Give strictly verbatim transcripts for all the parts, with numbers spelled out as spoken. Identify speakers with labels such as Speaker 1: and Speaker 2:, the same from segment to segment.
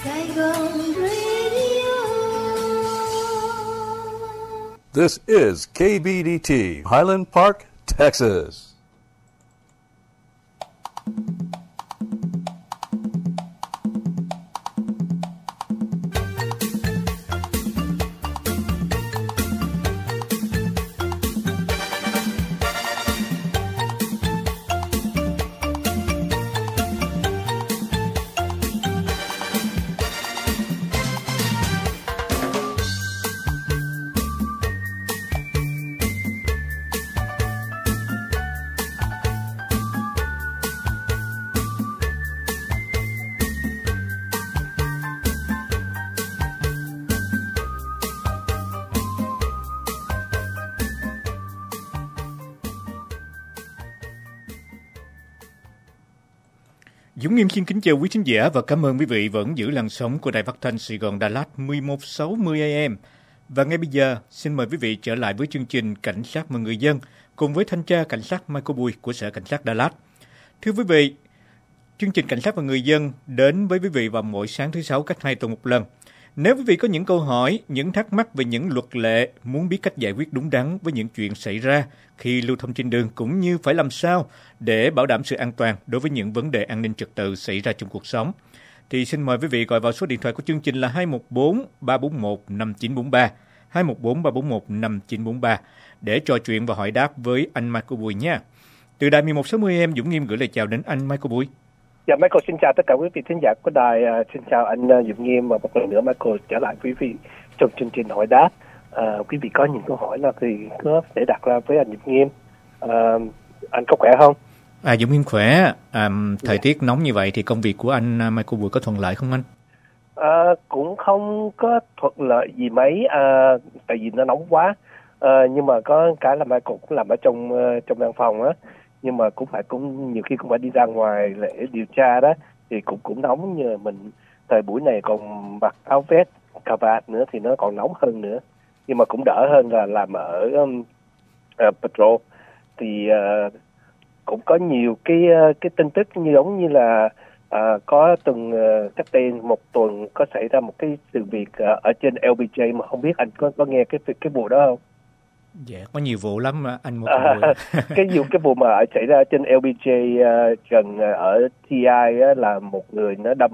Speaker 1: Saigon Radio.
Speaker 2: This is K B D T, Highland Park, Texas.
Speaker 3: Dũng Nghiêm xin kính chào quý khán giả và cảm ơn quý vị vẫn giữ làn sóng của Đài Phát thanh Sài Gòn Đà Lạt mười một sáu mươi A M. Và ngay bây giờ, xin mời quý vị trở lại với chương trình Cảnh sát và người dân cùng với thanh tra cảnh sát Michael Bùi của Sở Cảnh sát Đà Lạt. Thưa quý vị, chương trình Cảnh sát và người dân đến với quý vị vào mỗi sáng thứ Sáu cách hai tuần một lần. Nếu quý vị có những câu hỏi, những thắc mắc về những luật lệ, muốn biết cách giải quyết đúng đắn với những chuyện xảy ra khi lưu thông trên đường, cũng như phải làm sao để bảo đảm sự an toàn đối với những vấn đề an ninh trật tự xảy ra trong cuộc sống, thì xin mời quý vị gọi vào số điện thoại của chương trình là hai một bốn ba bốn một năm chín bốn ba, hai một bốn ba bốn một năm chín bốn ba để trò chuyện và hỏi đáp với anh Michael Bùi nha. Từ đài mười một sáu mươi em, Dũng Nghiêm gửi lời chào đến anh Michael Bùi.
Speaker 4: Dạ, Michael xin chào tất cả quý vị thính giả của đài, uh, xin chào anh uh, Dũng Nghiêm, và một lần nữa Michael trở lại quý vị trong chương trình hỏi đáp. Uh, quý vị có những câu hỏi là thì có thể đặt ra với anh Dũng Nghiêm. Uh, anh có khỏe không?
Speaker 3: À, Dũng Nghiêm khỏe. À, thời dạ. tiết nóng như vậy thì công việc của anh Michael Bùi có thuận lợi không anh?
Speaker 4: Uh, cũng không có thuận lợi gì mấy, uh, tại vì nó nóng quá. Uh, nhưng mà có cái là Michael cũng làm ở trong uh, trong văn phòng á. Nhưng mà cũng phải cũng nhiều khi cũng phải đi ra ngoài để điều tra đó, thì cũng cũng nóng, như mình thời buổi này còn mặc áo vest cà vạt nữa thì nó còn nóng hơn nữa, nhưng mà cũng đỡ hơn là làm ở um, uh, Petro. Thì uh, cũng có nhiều cái uh, cái tin tức như giống như là uh, có từng uh, cách đây một tuần có xảy ra một cái sự việc uh, ở trên L B J, mà không biết anh có có nghe cái cái vụ đó không?
Speaker 3: Dạ, có nhiều vụ lắm anh một
Speaker 4: à, cái vụ cái vụ mà xảy ra trên L B J uh, gần uh, ở T I uh, là một người nó đâm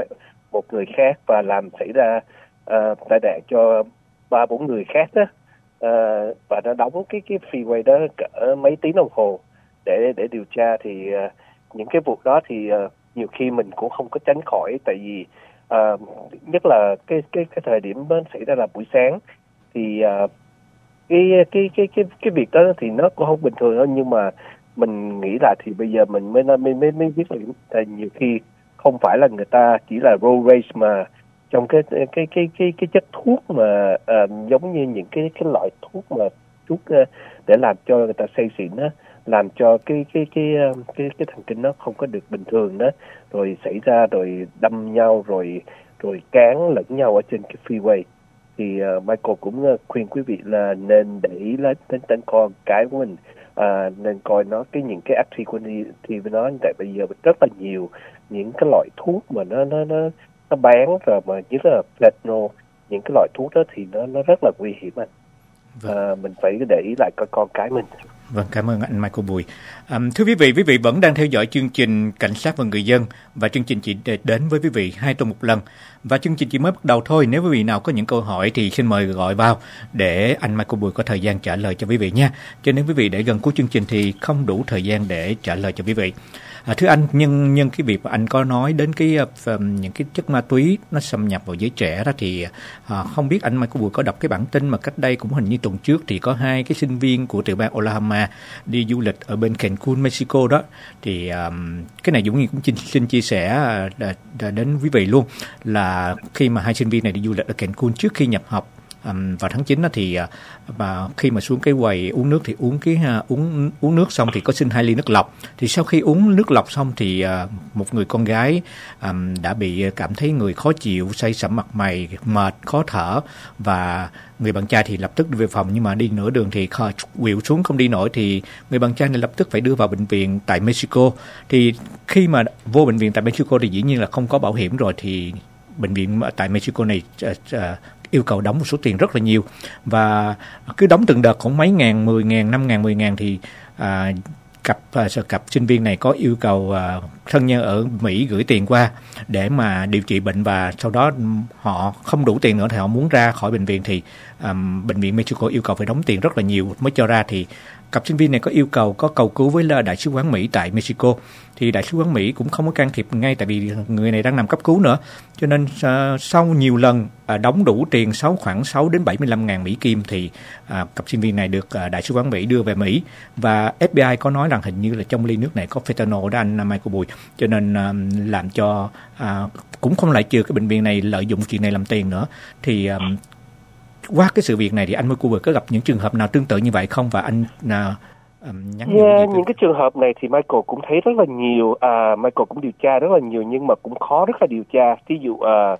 Speaker 4: một người khác và làm xảy ra uh, tai nạn cho ba bốn người khác đó, uh, và nó đóng cái cái freeway đó cỡ mấy tiếng đồng hồ để để điều tra. Thì uh, những cái vụ đó thì uh, nhiều khi mình cũng không có tránh khỏi, tại vì uh, nhất là cái cái cái thời điểm nó xảy ra là buổi sáng, thì uh, cái cái cái cái cái việc đó thì nó cũng không bình thường đâu. Nhưng mà mình nghĩ là thì bây giờ mình mới mới mới, mới biết là tại nhiều khi không phải là người ta chỉ là road rage, mà trong cái cái cái cái cái chất thuốc mà uh, giống như những cái cái loại thuốc mà thuốc uh, để làm cho người ta say xỉn đó, làm cho cái cái cái cái cái, cái thần kinh nó không có được bình thường đó, rồi xảy ra rồi đâm nhau, rồi rồi cán lẫn nhau ở trên cái freeway. Thì uh, Michael cũng uh, khuyên quý vị là nên để ý đến đến, đến con cái của mình, uh, nên coi nó cái những cái activity với nó. Tại bây giờ rất là nhiều những cái loại thuốc mà nó nó nó nó bán rồi, mà nhất là fentanyl, những cái loại thuốc đó thì nó nó rất là nguy hiểm anh. Vâng. Uh, mình phải để ý lại coi con cái mình.
Speaker 3: Vâng, cảm ơn anh Michael Bùi. À, thưa quý vị, quý vị vẫn đang theo dõi chương trình Cảnh sát và người dân, và chương trình chỉ đến với quý vị hai tuần một lần. Và chương trình chỉ mới bắt đầu thôi. Nếu quý vị nào có những câu hỏi thì xin mời gọi vào để anh Michael Bùi có thời gian trả lời cho quý vị nha. Cho nên quý vị để gần cuối chương trình thì không đủ thời gian để trả lời cho quý vị. À, thưa anh, nhân nhân cái việc mà anh có nói đến cái uh, những cái chất ma túy nó xâm nhập vào giới trẻ đó, thì uh, không biết anh Michael Bùi có đọc cái bản tin mà cách đây cũng hình như tuần trước thì có hai cái sinh viên của tiểu bang Oklahoma đi du lịch ở bên Cancun, Mexico đó. Thì um, cái này Dũng cũng xin, xin chia sẻ uh, đến quý vị luôn, là khi mà hai sinh viên này đi du lịch ở Cancun trước khi nhập học Um, vào tháng chín đó, thì uh, khi mà xuống cái quầy uống nước thì uống cái uh, uống uống nước xong thì có xin hai ly nước lọc. Thì sau khi uống nước lọc xong thì uh, một người con gái um, đã bị cảm thấy người khó chịu, say sẩm mặt mày, mệt, khó thở, và người bạn trai thì lập tức đưa về phòng, nhưng mà đi nửa đường thì quỵu xuống không đi nổi, thì người bạn trai này lập tức phải đưa vào bệnh viện tại Mexico. Thì khi mà vô bệnh viện tại Mexico thì dĩ nhiên là không có bảo hiểm rồi, thì bệnh viện tại Mexico này uh, uh, yêu cầu đóng một số tiền rất là nhiều, và cứ đóng từng đợt khoảng mấy ngàn, mười ngàn, năm ngàn, mười ngàn thì uh, cặp uh, cặp sinh viên này có yêu cầu uh, thân nhân ở Mỹ gửi tiền qua để mà điều trị bệnh, và sau đó họ không đủ tiền nữa thì họ muốn ra khỏi bệnh viện thì um, bệnh viện Mexico yêu cầu phải đóng tiền rất là nhiều mới cho ra. Thì cặp sinh viên này có yêu cầu, có cầu cứu với Đại sứ quán Mỹ tại Mexico, thì Đại sứ quán Mỹ cũng không có can thiệp ngay, tại vì người này đang nằm cấp cứu nữa. Cho nên uh, sau nhiều lần uh, đóng đủ tiền sáu khoảng sáu đến bảy mươi lăm ngàn Mỹ Kim thì uh, cặp sinh viên này được uh, Đại sứ quán Mỹ đưa về Mỹ. Và ép bê i có nói rằng hình như là trong ly nước này có fentanyl đó anh Michael Bùi, cho nên uh, làm cho uh, cũng không loại trừ cái bệnh viện này lợi dụng chuyện này làm tiền nữa. Thì um, qua cái sự việc này thì anh Michael Bùi có gặp những trường hợp nào tương tự như vậy không, và anh uh, um, nhắn
Speaker 4: yeah, những cái trường hợp này thì Michael cũng thấy rất là nhiều, à, Michael cũng điều tra rất là nhiều, nhưng mà cũng khó rất là điều tra. Ví dụ à,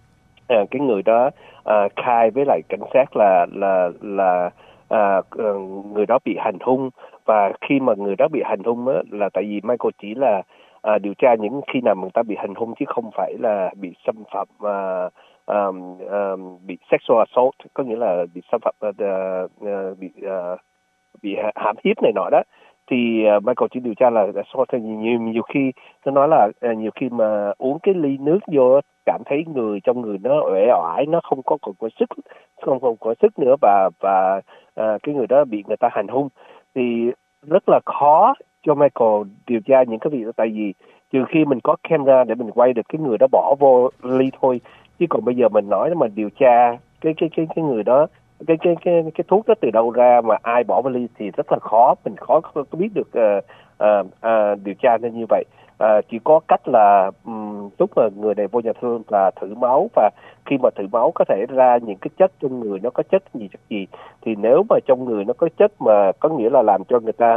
Speaker 4: à, cái người đó à, khai với lại cảnh sát là là là à, người đó bị hành hung, và khi mà người đó bị hành hung á, là tại vì Michael chỉ là à, điều tra những khi nào người ta bị hành hung chứ không phải là bị xâm phạm, à, um, um, bị sexual assault, có nghĩa là bị xâm phạm, uh, uh, bị uh, bị hãm hiếp này nọ đó. Thì uh, Michael chỉ điều tra là assault. nhiều nhiều khi nó nói là uh, nhiều khi mà uống cái ly nước vô cảm thấy người trong người nó uể oải, nó không có còn có sức, không còn có sức nữa, và và uh, cái người đó bị người ta hành hung. Thì rất là khó cho Michael điều tra những cái việc đó, tại vì trừ khi mình có camera để mình quay được cái người đó bỏ vô ly thôi, chứ còn bây giờ mình nói mà điều tra cái cái cái cái người đó, cái cái cái cái thuốc đó từ đâu ra mà ai bỏ vào ly thì rất là khó, mình khó có biết được uh, uh, uh, điều tra nên như vậy. Uh, chỉ có cách là um, lúc mà người này vô nhà thương là thử máu, và khi mà thử máu có thể ra những cái chất trong người nó có chất gì chất gì, thì nếu mà trong người nó có chất mà có nghĩa là làm cho người ta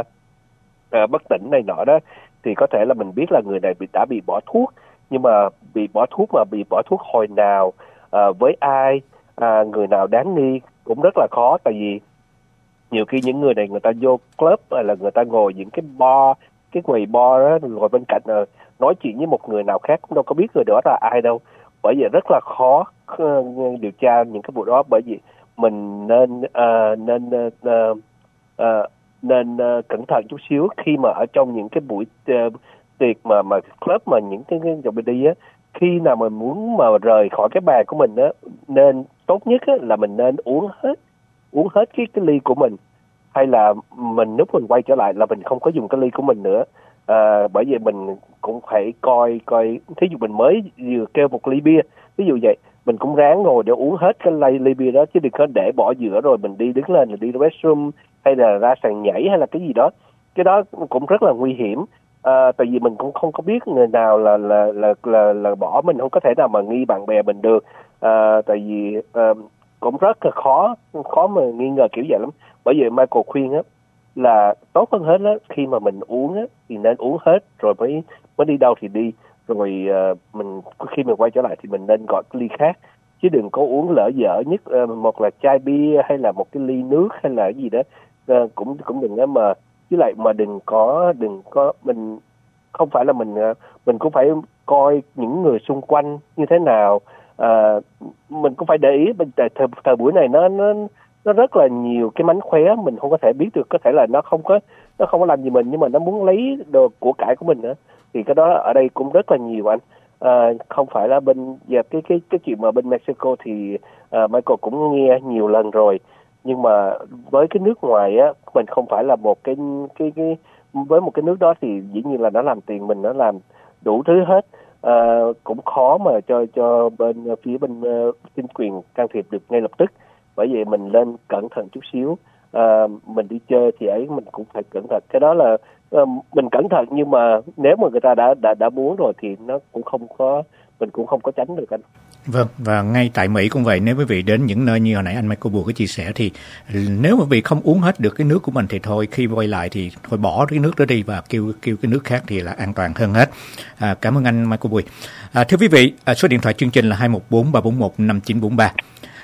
Speaker 4: uh, bất tỉnh này nọ đó, thì có thể là mình biết là người này bị đã bị bỏ thuốc. Nhưng mà bị bỏ thuốc mà bị bỏ thuốc hồi nào, uh, với ai, uh, người nào đáng nghi cũng rất là khó. Tại vì nhiều khi những người này người ta vô club hay là người ta ngồi những cái bar, cái quầy bar đó, ngồi bên cạnh uh, nói chuyện với một người nào khác cũng đâu có biết người đó là ai đâu. Bởi vậy rất là khó uh, điều tra những cái vụ đó. Bởi vì mình nên uh, nên uh, uh, nên uh, cẩn thận chút xíu khi mà ở trong những cái buổi uh, tiệc mà mà club, mà những cái cái dòng đi á, khi nào mình muốn mà rời khỏi cái bàn của mình á, nên tốt nhất á, là mình nên uống hết uống hết cái cái ly của mình, hay là mình lúc mình quay trở lại là mình không có dùng cái ly của mình nữa. À, bởi vì mình cũng phải coi coi thí dụ mình mới vừa kêu một ly bia, ví dụ vậy, mình cũng ráng ngồi để uống hết cái ly, ly bia đó, chứ đừng có để bỏ giữa rồi mình đi đứng lên là đi restroom hay là ra sàn nhảy hay là cái gì đó. Cái đó cũng rất là nguy hiểm. À, tại vì mình cũng không có biết người nào là là là là, là bỏ, mình không có thể nào mà nghi bạn bè mình được. À, tại vì à, cũng rất là khó khó mà nghi ngờ kiểu vậy lắm. Bởi vậy Michael khuyên á là tốt hơn hết á, khi mà mình uống á thì nên uống hết rồi mới mới đi đâu thì đi, rồi à, mình khi mình quay trở lại thì mình nên gọi cái ly khác, chứ đừng có uống lỡ dở nhất à, một là chai bia hay là một cái ly nước hay là cái gì đó. À, cũng cũng đừng á mà với lại mà đừng có đừng có mình không phải là mình mình cũng phải coi những người xung quanh như thế nào. À, mình cũng phải để ý. Thời, thời buổi này nó nó nó rất là nhiều cái mánh khóe, mình không có thể biết được. Có thể là nó không có nó không có làm gì mình, nhưng mà nó muốn lấy đồ của cải của mình nữa, thì cái đó ở đây cũng rất là nhiều anh. À, không phải là bên dạ, cái cái cái chuyện mà bên Mexico thì à, Michael cũng nghe nhiều lần rồi. Nhưng mà với cái nước ngoài á, mình không phải là một cái cái cái với một cái nước đó thì dĩ nhiên là nó làm tiền mình, nó làm đủ thứ hết. À, cũng khó mà cho cho bên phía bên uh, chính quyền can thiệp được ngay lập tức. Bởi vậy mình lên cẩn thận chút xíu. À, mình đi chơi thì ấy mình cũng phải cẩn thận. Cái đó là uh, mình cẩn thận, nhưng mà nếu mà người ta đã đã đã muốn rồi thì nó cũng không có, mình cũng không có tránh được anh.
Speaker 3: Vâng, và ngay tại Mỹ cũng vậy. Nếu quý vị đến những nơi như hồi nãy anh Michael Bùa có chia sẻ thì nếu quý vị không uống hết được cái nước của mình thì thôi, khi quay lại thì thôi bỏ cái nước đó đi và kêu kêu cái nước khác thì là an toàn hơn hết. À, cảm ơn anh Michael Bùi. À, thưa quý vị, à, số điện thoại chương trình là hai một bốn ba bốn một năm chín bốn ba.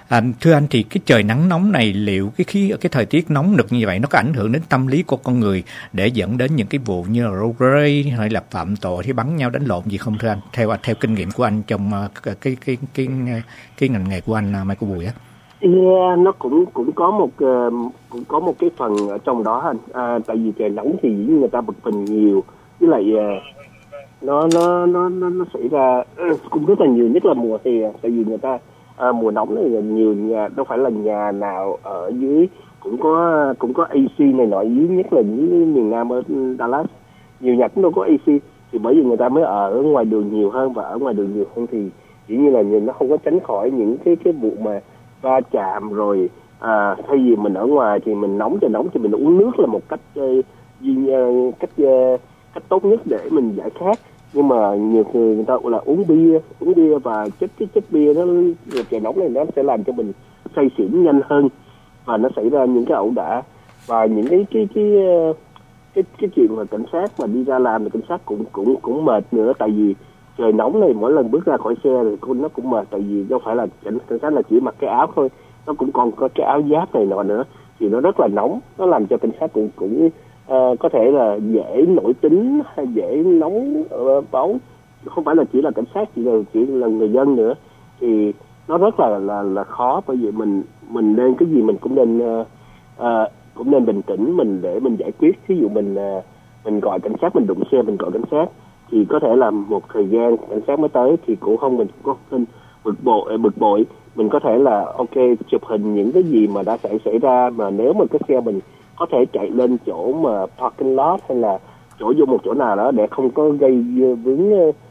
Speaker 3: À, thưa anh, thì cái trời nắng nóng này liệu cái khí cái thời tiết nóng nực như vậy nó có ảnh hưởng đến tâm lý của con người để dẫn đến những cái vụ như là road rage hay là phạm tội hay bắn nhau đánh lộn gì không thưa anh? Theo theo kinh nghiệm của anh trong uh, cái cái cái cái cái ngành nghề của anh uh, Michael Bùi á.
Speaker 5: Yeah, nó cũng cũng có một uh, cũng có một cái phần ở trong đó anh. À, tại vì trời nóng thì người ta bực mình nhiều, với lại uh, nó nó nó nó nó xảy ra uh, cũng rất là nhiều, nhất là mùa hè. Tại vì người ta À, mùa nóng này nhiều nhà, đâu phải là nhà nào ở dưới cũng có cũng có a xê này nọ, dưới nhất là dưới miền Nam ở Dallas nhiều nhà cũng đâu có a xê, thì bởi vì người ta mới ở ngoài đường nhiều hơn, và ở ngoài đường nhiều hơn thì dĩ nhiên là nhìn nó không có tránh khỏi những cái cái vụ mà va chạm rồi. À, thay vì mình ở ngoài thì mình nóng trời nóng thì mình uống nước là một cách uh, cách uh, cách tốt nhất để mình giải khát. Nhưng mà nhiều người người ta là uống bia uống bia và chất cái chất bia nó trời nóng này nó sẽ làm cho mình say xỉn nhanh hơn, và nó xảy ra những cái ẩu đả. Và những cái cái cái cái cái chuyện mà cảnh sát mà đi ra làm thì cảnh sát cũng cũng cũng mệt nữa, tại vì trời nóng này mỗi lần bước ra khỏi xe thì nó cũng mệt, tại vì đâu phải là cảnh, cảnh sát là chỉ mặc cái áo thôi, nó cũng còn có cái áo giáp này nọ nữa, thì nó rất là nóng, nó làm cho cảnh sát cũng cũng Uh, có thể là dễ nổi tính hay dễ nóng uh, bóng, không phải là chỉ là cảnh sát, chỉ là chỉ là người dân nữa, thì nó rất là là là khó. Bởi vì mình mình nên cái gì mình cũng nên uh, uh, cũng nên bình tĩnh mình để mình giải quyết. Ví dụ mình uh, mình gọi cảnh sát, mình đụng xe mình gọi cảnh sát thì có thể là một thời gian cảnh sát mới tới, thì cũng không mình cũng không bực bội bực bội mình có thể là ok chụp hình những cái gì mà đã xảy xảy ra. Mà nếu mà cái xe mình có thể chạy lên chỗ mà parking lot hay là chỗ vô một chỗ nào đó để không có gây vướng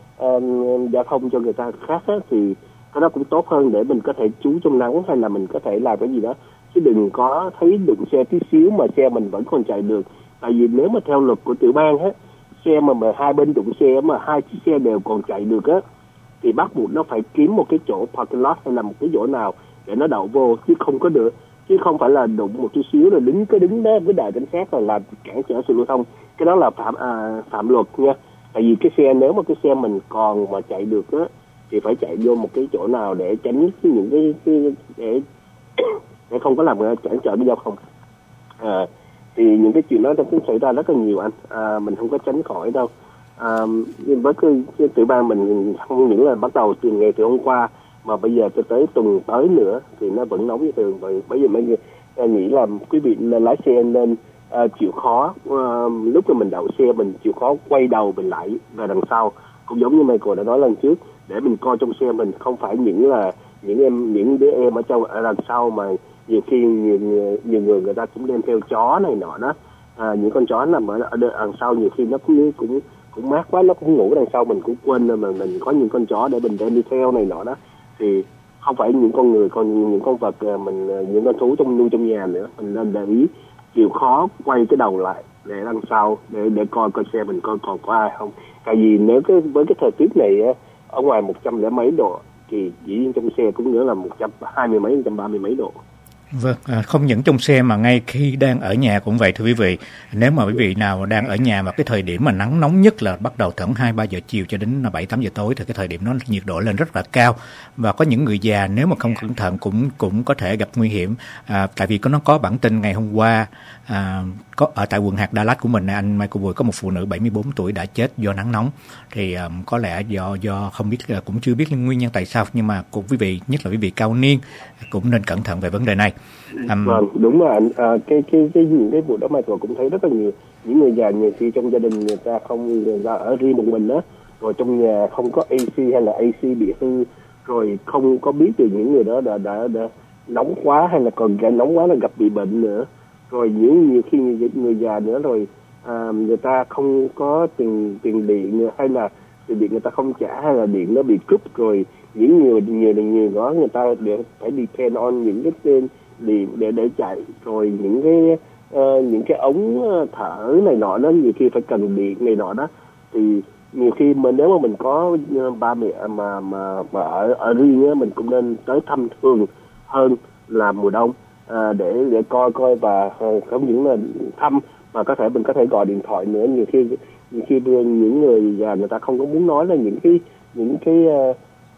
Speaker 5: uh, giao thông cho người ta khác á, thì cái đó cũng tốt hơn để mình có thể trú trong nắng hay là mình có thể làm cái gì đó, chứ đừng có thấy đụng xe tí xíu mà xe mình vẫn còn chạy được. Tại vì nếu mà theo luật của tiểu bang á, xe mà, mà hai bên đụng xe mà hai chiếc xe đều còn chạy được á, thì bắt buộc nó phải kiếm một cái chỗ parking lot hay là một cái chỗ nào để nó đậu vô, chứ không có được, chứ không phải là đụng một chút xíu rồi đứng cứ đứng đó với đài cảnh sát rồi làm cản trở sự lưu thông. Cái đó là phạm à, phạm luật nha. Tại vì cái xe nếu mà cái xe mình còn mà chạy được á thì phải chạy vô một cái chỗ nào để tránh những cái, cái để để không có làm cản trở cái giao thông. À, thì những cái chuyện đó nó cũng xảy ra rất là nhiều anh. À, mình không có tránh khỏi đâu. À, nhưng với cái, cái tiểu bang mình không những là bắt đầu từ ngày từ hôm qua mà bây giờ cho tới tuần tới nữa thì nó vẫn nóng như thường. Vậy bởi vì mấy người nghĩ là quý vị lái xe nên uh, chịu khó uh, lúc mà mình đậu xe mình chịu khó quay đầu mình lại về đằng sau, cũng giống như Michael đã nói lần trước, để mình coi trong xe mình, không phải những là những em những đứa em ở trong ở đằng sau mà nhiều khi nhiều, nhiều, nhiều người người ta cũng đem theo chó này nọ đó. À, những con chó nằm ở, ở đằng sau nhiều khi nó cũng cũng cũng mát quá, nó cũng ngủ đằng sau mình cũng quên mà mình có những con chó để mình đem đi theo này nọ đó. Thì không phải những con người, còn những con vật mình, những con thú trong nuôi trong nhà nữa, mình nên để ý chịu khó quay cái đầu lại để đằng sau để để coi coi xe mình coi còn có ai không. Tại vì nếu cái với cái thời tiết này ở ngoài một trăm lẻ mấy độ thì dĩ nhiên trong xe cũng nữa là một trăm hai mươi mấy, một trăm ba mươi mấy độ.
Speaker 3: Vâng, à, không những trong xe mà ngay khi đang ở nhà cũng vậy thưa quý vị. Nếu mà quý vị nào đang ở nhà mà cái thời điểm mà nắng nóng nhất là bắt đầu tận hai ba giờ chiều cho đến bảy tám giờ tối thì cái thời điểm đó nhiệt độ lên rất là cao, và có những người già nếu mà không cẩn thận cũng cũng có thể gặp nguy hiểm. À, tại vì có nó có bản tin ngày hôm qua à, có ở tại quận hạt Dallas của mình, anh Michael Bùi, có một phụ nữ bảy mươi bốn tuổi đã chết do nắng nóng. Thì um, có lẽ do do không biết, cũng chưa biết nguyên nhân tại sao, nhưng mà cũng quý vị, nhất là quý vị cao niên cũng nên cẩn thận về vấn đề này. Um,
Speaker 5: vâng, đúng rồi anh. À, cái cái cái những cái vụ đó Michael cũng thấy rất là nhiều. Những người già nhiều khi trong gia đình người ta không, người ta ở riêng một mình đó, rồi trong nhà không có a xê hay là a xê bị hư, rồi không có biết được những người đó đã đã, đã nóng quá hay là còn gây nóng quá là gặp bị bệnh nữa. Rồi những nhiều khi người, người già nữa rồi à, người ta không có tiền tiền điện hay là tiền điện người ta không trả, hay là điện nó bị cúp, rồi những nhiều nhiều nhiều đó người ta để phải depend on những cái tên điện để để chạy, rồi những cái uh, những cái ống thở này nọ đó nhiều khi phải cần điện này nọ đó. Thì nhiều khi mà nếu mà mình có ba mẹ mà mà mà ở ở riêng á, mình cũng nên tới thăm thường hơn là mùa đông. À, để để coi coi và uh, không những là thăm mà có thể mình có thể gọi điện thoại nữa. Nhiều khi nhiều khi những người già người ta không có muốn nói là những cái những cái uh,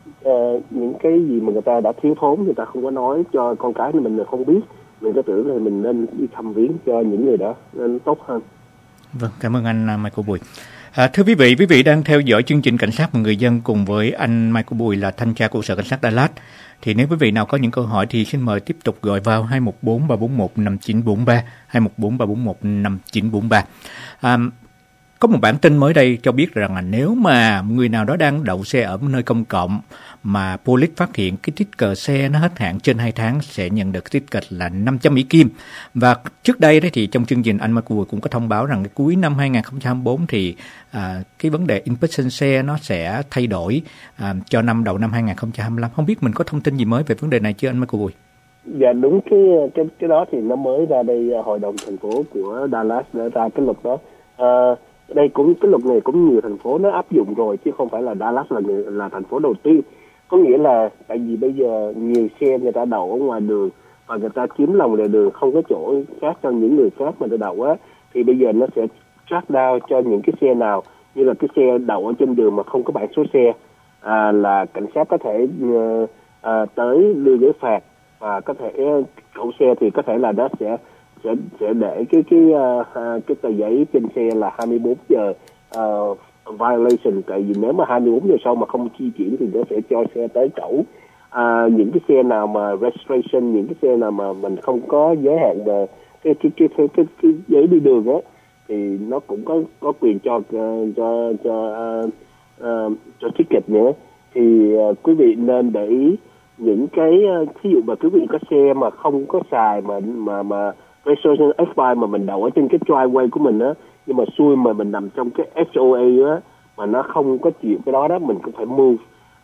Speaker 5: uh, những cái gì mà người ta đã thiếu thốn người ta không có nói cho con cái mình không biết, mình có tưởng là mình nên đi thăm viếng cho những người đó nên tốt hơn.
Speaker 3: Vâng, cảm ơn anh Michael Bùi. À, thưa quý vị, quý vị đang theo dõi chương trình Cảnh sát và Người dân cùng với anh Michael Bùi là thanh tra của sở cảnh sát Dallas. Thì nếu quý vị nào có những câu hỏi thì xin mời tiếp tục gọi vào hai một bốn ba bốn một năm chín bốn ba, hai một bốn ba bốn một năm chín bốn ba. À, có một bản tin mới đây cho biết rằng là nếu mà người nào đó đang đậu xe ở nơi công cộng mà police phát hiện cái sticker xe nó hết hạn trên hai tháng sẽ nhận được sticker là năm trăm Mỹ Kim. Và trước đây đấy thì trong chương trình anh Michael cũng có thông báo rằng cái cuối năm hai không hai tư thì à, cái vấn đề inspection xe nó sẽ thay đổi à, cho năm đầu năm hai không hai lăm. Không biết mình có thông tin gì mới về vấn đề này chưa anh Michael Bùi?
Speaker 5: Dạ đúng, cái cái cái đó thì nó mới ra đây, hội đồng thành phố của Dallas đã ra cái luật đó. À, đây cũng cái luật này cũng nhiều thành phố nó áp dụng rồi chứ không phải là Dallas là người, là thành phố đầu tiên. Có nghĩa là tại vì bây giờ nhiều xe người ta đậu ở ngoài đường và người ta chiếm lòng lề đường, không có chỗ khác cho những người khác mà người ta đậu á, thì bây giờ nó sẽ track down cho những cái xe nào như là cái xe đậu ở trên đường mà không có bảng số xe, à, là cảnh sát có thể uh, uh, tới đưa giấy phạt, và có thể chủ xe thì có thể là nó sẽ sẽ sẽ để cái cái uh, cái tờ giấy trên xe là hai mươi bốn giờ uh, violation, tại vì nếu mà hai mươi bốn giờ sau mà không chi chuyển thì nó sẽ cho xe tới cẩu. À, những cái xe nào mà registration, những cái xe nào mà mình không có giới hạn về cái cái cái cái, cái, cái giấy đi đường á, thì nó cũng có có quyền cho cho cho uh, uh, cho ticket nữa. Thì uh, quý vị nên để ý những cái uh, ví dụ mà quý vị có xe mà không có xài mà mà mà registration expire mà mình đậu ở trên cái driveway của mình á, nhưng mà xui mà mình nằm trong cái ét o a á mà nó không có chịu cái đó đó, mình cũng phải move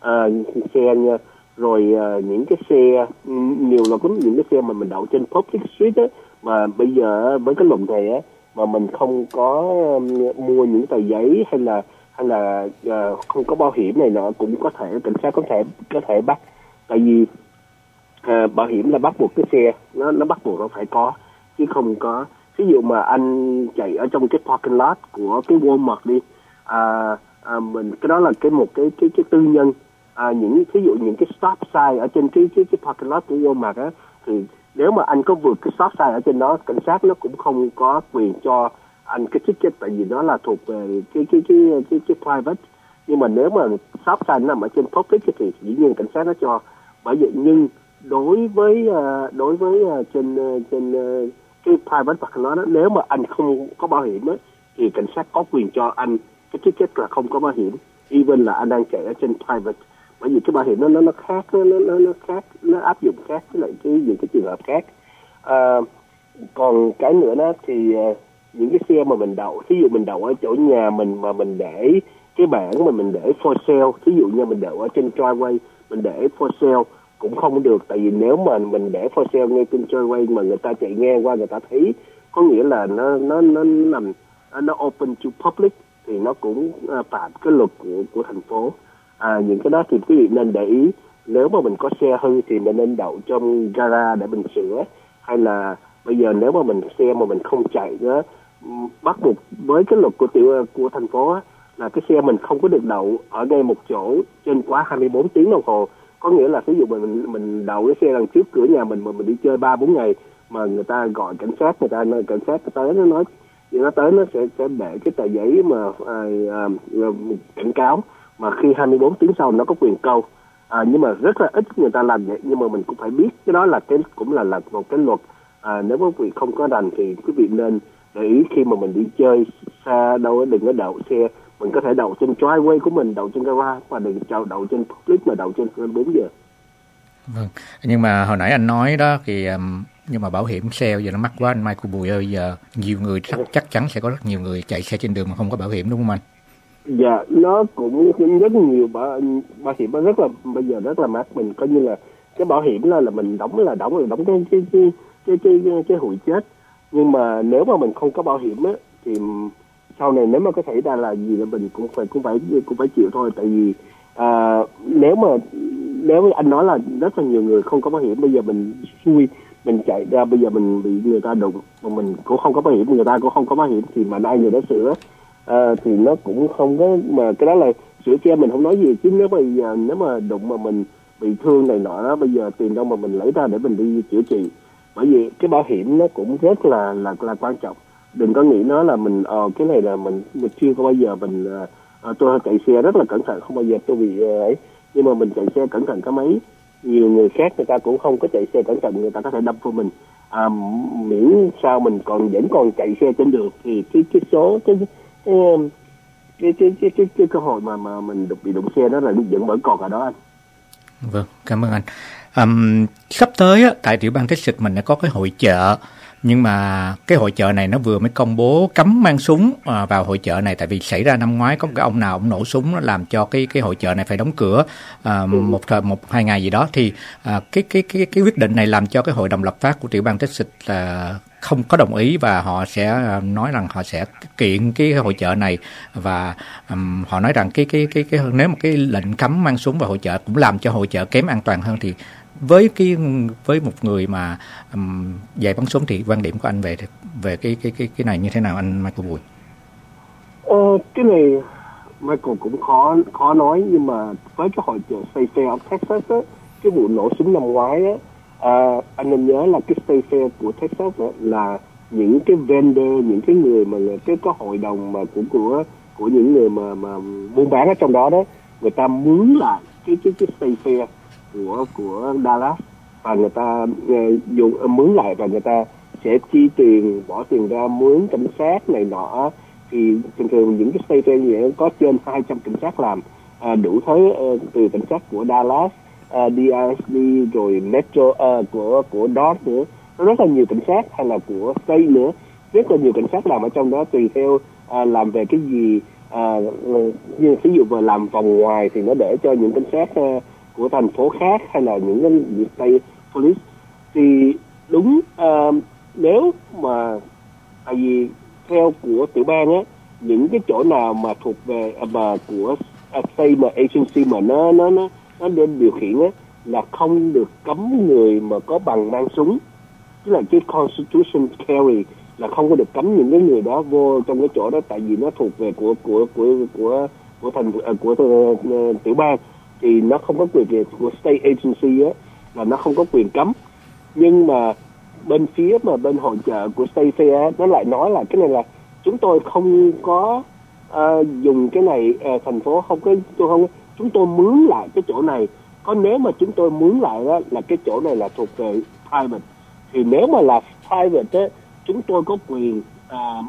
Speaker 5: uh, xe nha. Rồi uh, những cái xe nhiều là có những cái xe mà mình đậu trên public street á, mà bây giờ với cái luật này á mà mình không có um, mua những tờ giấy hay là hay là uh, không có bảo hiểm này nọ, cũng có thể cảnh sát có thể có thể bắt. Tại vì uh, bảo hiểm là bắt buộc cái xe nó nó bắt buộc nó phải có, chứ không có ví dụ mà anh chạy ở trong cái parking lot của cái Walmart đi, à, à, mình cái đó là cái một cái cái cái tư nhân. À, những ví dụ những cái stop sign ở trên cái cái cái parking lot của Walmart á, thì nếu mà anh có vượt cái stop sign ở trên đó, cảnh sát nó cũng không có quyền cho anh cái ticket, tại vì nó là thuộc về cái cái cái cái cái, cái private. Nhưng mà nếu mà stop sign nằm ở trên public thì dĩ nhiên cảnh sát nó cho. Bởi vậy nhưng đối với uh, đối với uh, trên uh, trên uh, cái private parking lot đó, nếu mà anh không có bảo hiểm á, thì cảnh sát có quyền cho anh cái ticket là không có bảo hiểm, even là anh đang chạy ở trên private. Bởi vì cái bảo hiểm nó nó nó khác, nó nó nó khác, nó áp dụng khác với lại cái những cái trường hợp khác. À, còn cái nữa đó thì uh, những cái xe mà mình đậu, ví dụ mình đậu ở chỗ nhà mình mà mình để cái bảng mà mình để for sale, ví dụ như mình đậu ở trên driveway mình để for sale cũng không được, tại vì nếu mà mình để for sale ngay trên driveway mà người ta chạy ngang qua người ta thấy, có nghĩa là nó nó nó nằm nó open to public thì nó cũng uh, phạm cái luật của của thành phố. À, những cái đó thì quý vị nên để ý. Nếu mà mình có xe hư thì mình nên đậu trong gara để mình sửa, hay là bây giờ nếu mà mình xe mà mình không chạy nữa, bắt buộc với cái luật của tiểu của thành phố á, là cái xe mình không có được đậu ở ngay một chỗ trên quá hai mươi bốn tiếng đồng hồ. Có nghĩa là ví dụ mình mình đậu cái xe đằng trước cửa nhà mình mà mình đi chơi ba bốn ngày mà người ta gọi cảnh sát, người ta cảnh sát tới nó nói nó tới nó sẽ sẽ để cái tờ giấy mà à, à, cảnh cáo, mà khi hai mươi bốn tiếng sau nó có quyền câu. À, nhưng mà rất là ít người ta làm vậy, nhưng mà mình cũng phải biết cái đó là cái cũng là là một cái luật. À, nếu quý vị không có rành thì quý vị nên để ý khi mà mình đi chơi xa đâu đừng có đậu xe, mình có thể đậu trên driveway của mình, đậu trên garage, và đừng chào đậu trên public mà đậu trên bốn giờ.
Speaker 3: Vâng, nhưng mà hồi nãy anh nói đó thì um, nhưng mà bảo hiểm xe giờ nó mắc quá anh Michael Bùi ơi, giờ nhiều người chắc, chắc chắn sẽ có rất nhiều người chạy xe trên đường mà không có bảo hiểm, đúng không anh?
Speaker 5: Dạ, nó cũng rất nhiều bảo, bảo hiểm nó rất là bây giờ rất là mắc. Mình coi như là cái bảo hiểm là là mình đóng là đóng là đóng cái cái cái cái cái, cái, cái hụi chết. Nhưng mà nếu mà mình không có bảo hiểm á thì sau này nếu mà có xảy ra là gì là mình cũng phải cũng phải cũng phải chịu thôi. Tại vì à, nếu mà nếu anh nói là rất là nhiều người không có bảo hiểm, bây giờ mình xui mình chạy ra bây giờ mình bị người ta đụng mà mình cũng không có bảo hiểm, người ta cũng không có bảo hiểm thì mà ai người đó sửa. À, thì nó cũng không có, mà cái đó là sửa xe mình không nói gì, chứ nếu bây giờ nếu mà đụng mà mình bị thương này nọ đó, bây giờ tiền đâu mà mình lấy ra để mình đi chữa trị. Bởi vì cái bảo hiểm nó cũng rất là là là quan trọng. Đừng có nghĩ nó là mình ờ cái này là mình mình chưa có bao giờ mình uh, tôi chạy xe rất là cẩn thận, không bao giờ tôi bị uh, ấy, nhưng mà mình chạy xe cẩn thận cái mấy. Nhiều người khác người ta cũng không có chạy xe cẩn thận, người ta có thể đâm vô mình. À, miễn sao mình còn vẫn còn chạy xe trên đường thì cái cái số cái cái cái cái cái cái, cái cơ hội mà mà mình bị đụng xe đó là vẫn vẫn còn ở đó anh.
Speaker 3: Vâng, cảm ơn anh. Um, sắp tới á, tại tiểu bang Texas mình đã có cái hội chợ, nhưng mà cái hội chợ này nó vừa mới công bố cấm mang súng à, vào hội chợ này, tại vì xảy ra năm ngoái có một cái ông nào ông nổ súng, nó làm cho cái cái hội chợ này phải đóng cửa à, một thời một hai ngày gì đó. Thì à, cái cái cái cái quyết định này làm cho cái hội đồng lập pháp của tiểu bang Texas là không có đồng ý, và họ sẽ nói rằng họ sẽ kiện cái hội chợ này, và um, họ nói rằng cái cái cái cái nếu mà cái lệnh cấm mang súng vào hội chợ cũng làm cho hội chợ kém an toàn hơn. Thì với cái với một người mà um, dạy bắn súng thì quan điểm của anh về về cái cái cái cái này như thế nào, anh Michael Bùi?
Speaker 5: Ờ, cái này Michael cũng khó khó nói, nhưng mà với cái hội chợ State Fair of Texas á, cái vụ nổ súng năm ngoái á, à, anh nên nhớ là cái State Fair của Texas á, là những cái vendor, những cái người mà cái có hội đồng mà của của của những người mà mà buôn bán ở trong đó đó, người ta mướn lại cái cái cái State Fair của của Dallas, và người ta uh, dùng uh, mướn lại, và người ta sẽ chi tiền, bỏ tiền ra mướn cảnh sát này nọ. Thì thường thường những cái State Fair như vậy có trên hai trăm cảnh sát làm, uh, đủ thứ, uh, từ cảnh sát của Dallas, uh, đê i ét đê, rồi Metro, uh, của của Dodge nữa, rất là nhiều cảnh sát, hay là của State nữa, rất là nhiều cảnh sát làm ở trong đó, tùy theo uh, làm về cái gì. Uh, như ví dụ mà làm vòng ngoài thì nó để cho những cảnh sát uh, của thành phố khác, hay là những cái state police. Thì đúng, uh, nếu mà tại vì theo của tiểu bang á, những cái chỗ nào mà thuộc về mà của state mà agency mà nó nó nó nó nên điều khiển á, là không được cấm người mà có bằng mang súng, tức là cái constitution carry, là không có được cấm những cái người đó vô trong cái chỗ đó, tại vì nó thuộc về của của của của của thành của, của, của uh, tiểu bang, thì nó không có quyền về của state agency á, là nó không có quyền cấm. Nhưng mà bên phía mà bên hội chợ của State Fair á, nó lại nói là cái này là chúng tôi không có uh, dùng cái này, uh, thành phố không có, tôi không, chúng tôi mướn lại cái chỗ này. Có nếu mà chúng tôi mướn lại đó, là cái chỗ này là thuộc về private, thì nếu mà là private á, chúng tôi có quyền uh,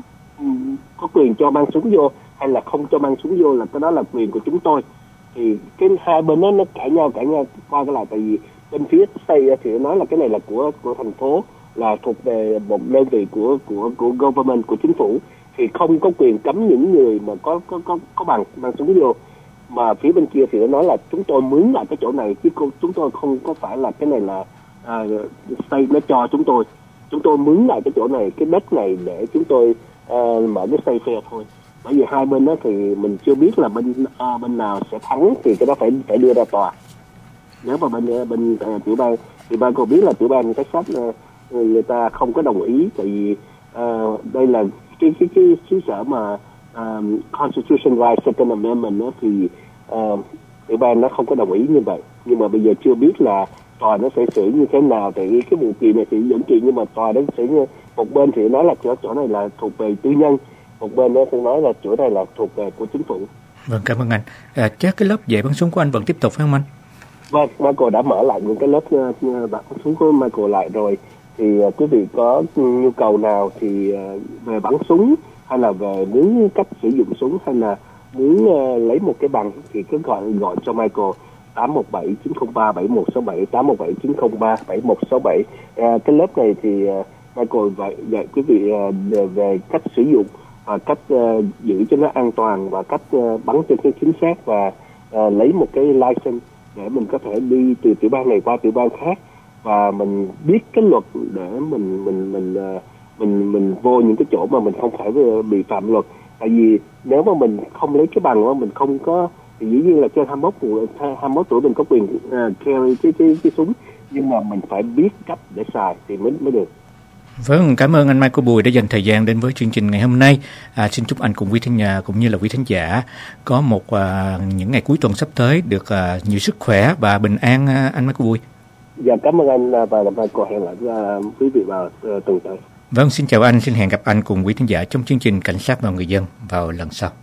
Speaker 5: có quyền cho mang súng vô hay là không cho mang súng vô, là cái đó là quyền của chúng tôi. Thì cái hai bên đó nó cãi nhau cãi nhau qua cái là tại vì bên phía state thì nói là cái này là của của thành phố, là thuộc về một đơn vị của của của government, của chính phủ, thì không có quyền cấm những người mà có có có có bằng mang súng vô. Mà phía bên kia thì nó nói là chúng tôi mướn lại cái chỗ này, chứ chúng tôi không có phải là cái này là uh, state nó cho chúng tôi, chúng tôi mướn lại cái chỗ này, cái đất này để chúng tôi uh, mở cái state fair thôi. Bởi vì hai bên đó thì mình chưa biết là bên uh, bên nào sẽ thắng, thì cái đó phải phải đưa ra tòa. Nếu mà bên bên uh, tiểu bang thì ban còn biết là tiểu bang Texas uh, người ta không có đồng ý, tại vì uh, đây là cái cái cái xứ sở mà um, Constitution Right Second Amendment đó, thì uh, tiểu bang nó không có đồng ý như vậy. Nhưng mà bây giờ chưa biết là tòa nó sẽ xử như thế nào, tại vì cái vụ kiện này thì dẫn kiện, nhưng mà tòa nó sẽ một bên thì nói là chỗ, chỗ này là thuộc về tư nhân, một bên nó sẽ nói là chỗ này là thuộc về của chính phủ.
Speaker 3: Vâng, cảm ơn anh. À, chắc cái lớp dạy bắn súng của anh vẫn tiếp tục phải không anh?
Speaker 5: Vâng, Michael đã mở lại những cái lớp uh, bắn súng của Michael lại rồi. Thì uh, quý vị có nhu cầu nào thì uh, về bắn súng, hay là về muốn cách sử dụng súng, hay là muốn uh, lấy một cái bằng, thì cứ gọi gọi cho Michael tám một bảy chín không ba bảy một sáu bảy, tám một bảy chín không ba bảy một sáu bảy. Uh, cái lớp này thì uh, Michael dạy, dạy quý vị uh, về cách sử dụng, và cách uh, giữ cho nó an toàn, và cách uh, bắn cho nó chính xác, và uh, lấy một cái license để mình có thể đi từ tiểu bang này qua tiểu bang khác, và mình biết cái luật để mình mình mình uh, mình mình vô những cái chỗ mà mình không phải bị phạm luật. Tại vì nếu mà mình không lấy cái bằng đó, mình không có, thì dĩ nhiên là trên hai mươi mốt tuổi, hai mươi mốt tuổi mình có quyền uh, carry cái, cái cái súng, nhưng mà mình phải biết cách để xài thì mới mới được.
Speaker 3: Vâng, cảm ơn anh Michael Bùi đã dành thời gian đến với chương trình ngày hôm nay. À, xin chúc anh cùng quý thính giả cũng như là quý thính giả có một à, những ngày cuối tuần sắp tới được à, nhiều sức khỏe và bình an, à, anh Michael Bùi.
Speaker 5: Dạ, cảm ơn anh và làm Michael, hẹn lại với quý vị vào uh, tuần tới.
Speaker 3: Vâng, xin chào anh, xin hẹn gặp anh cùng quý thính giả trong chương trình Cảnh sát và người dân vào lần sau.